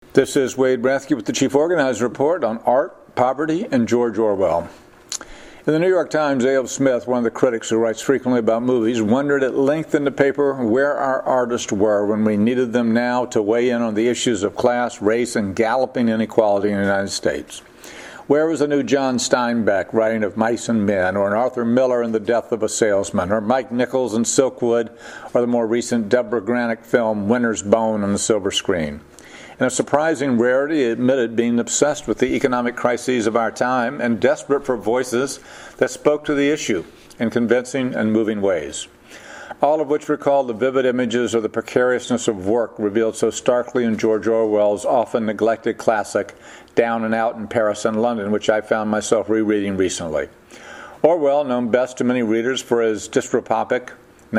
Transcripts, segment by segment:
This is Wade Brathke with the Chief Organizer Report on art, poverty, and George Orwell. In the New York Times, A.O. Smith, one of the critics who writes frequently about movies, wondered at length in the paper where our artists were when we needed them now to weigh in on the issues of class, race, and galloping inequality in the United States. Where was the new John Steinbeck writing of Mice and Men, or an Arthur Miller in The Death of a Salesman, or Mike Nichols in Silkwood, or the more recent Deborah Granick film Winter's Bone on the silver screen? In a surprising rarity, he admitted being obsessed with the economic crises of our time and desperate for voices that spoke to the issue in convincing and moving ways, all of which recalled the vivid images of the precariousness of work revealed so starkly in George Orwell's often neglected classic Down and Out in Paris and London, which I found myself rereading recently. Orwell, known best to many readers for his dystrophic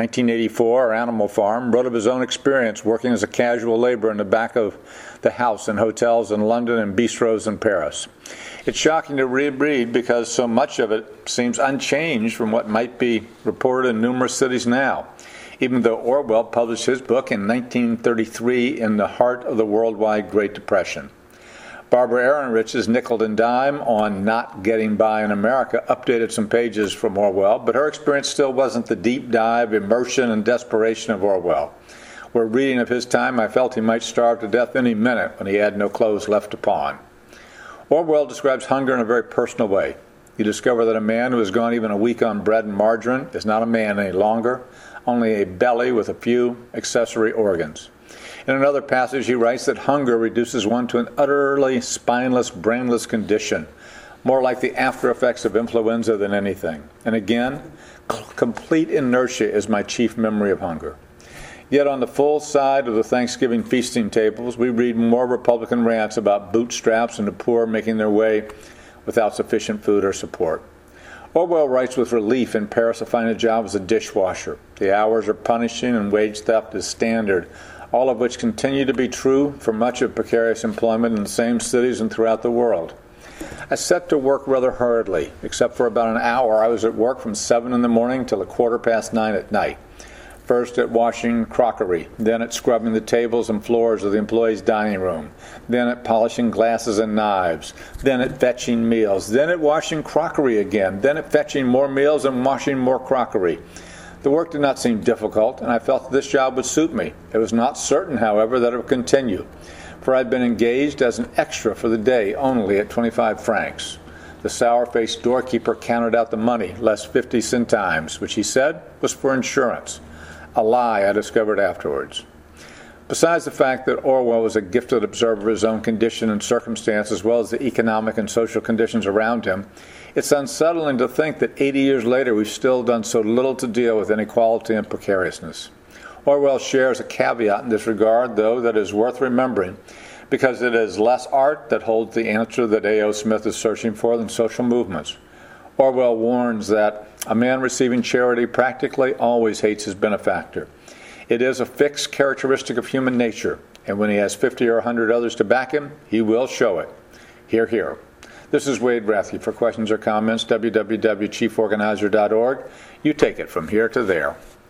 1984 or Animal Farm, wrote of his own experience working as a casual laborer in the back of the house in hotels in London and bistros in Paris. It's shocking to reread because so much of it seems unchanged from what might be reported in numerous cities now, even though Orwell published his book in 1933 in the heart of the worldwide Great Depression. Barbara Ehrenreich's Nickel and Dime on Not Getting By in America updated some pages from Orwell, but her experience still wasn't the deep dive, immersion, and desperation of Orwell. Where reading of his time, I felt he might starve to death any minute when he had no clothes left to pawn. Orwell describes hunger in a very personal way. You discover that a man who has gone even a week on bread and margarine is not a man any longer, only a belly with a few accessory organs. In another passage, he writes that hunger reduces one to an utterly spineless, brainless condition, more like the after effects of influenza than anything. And again, complete inertia is my chief memory of hunger. Yet on the full side of the Thanksgiving feasting tables, we read more Republican rants about bootstraps and the poor making their way without sufficient food or support. Orwell writes with relief in Paris to find a job as a dishwasher. The hours are punishing and wage theft is standard, all of which continue to be true for much of precarious employment in the same cities and throughout the world. I set to work rather hurriedly. Except for about an hour, I was at work from 7 in the morning till 9:15 at night. First at washing crockery, then at scrubbing the tables and floors of the employees' dining room, then at polishing glasses and knives, then at fetching meals, then at washing crockery again, then at fetching more meals and washing more crockery. The work did not seem difficult, and I felt that this job would suit me. It was not certain, however, that it would continue, for I had been engaged as an extra for the day only at 25 francs. The sour-faced doorkeeper counted out the money, less 50 centimes, which he said was for insurance. A lie I discovered afterwards. Besides the fact that Orwell was a gifted observer of his own condition and circumstance as well as the economic and social conditions around him, it's unsettling to think that 80 years later we've still done so little to deal with inequality and precariousness. Orwell shares a caveat in this regard, though, that is worth remembering, because it is less art that holds the answer that A.O. Smith is searching for than social movements. Orwell warns that a man receiving charity practically always hates his benefactor. It is a fixed characteristic of human nature, and when he has 50 or 100 others to back him, he will show it. Hear, hear. This is Wade Brathke. For questions or comments, www.chieforganizer.org. You take it from here to there.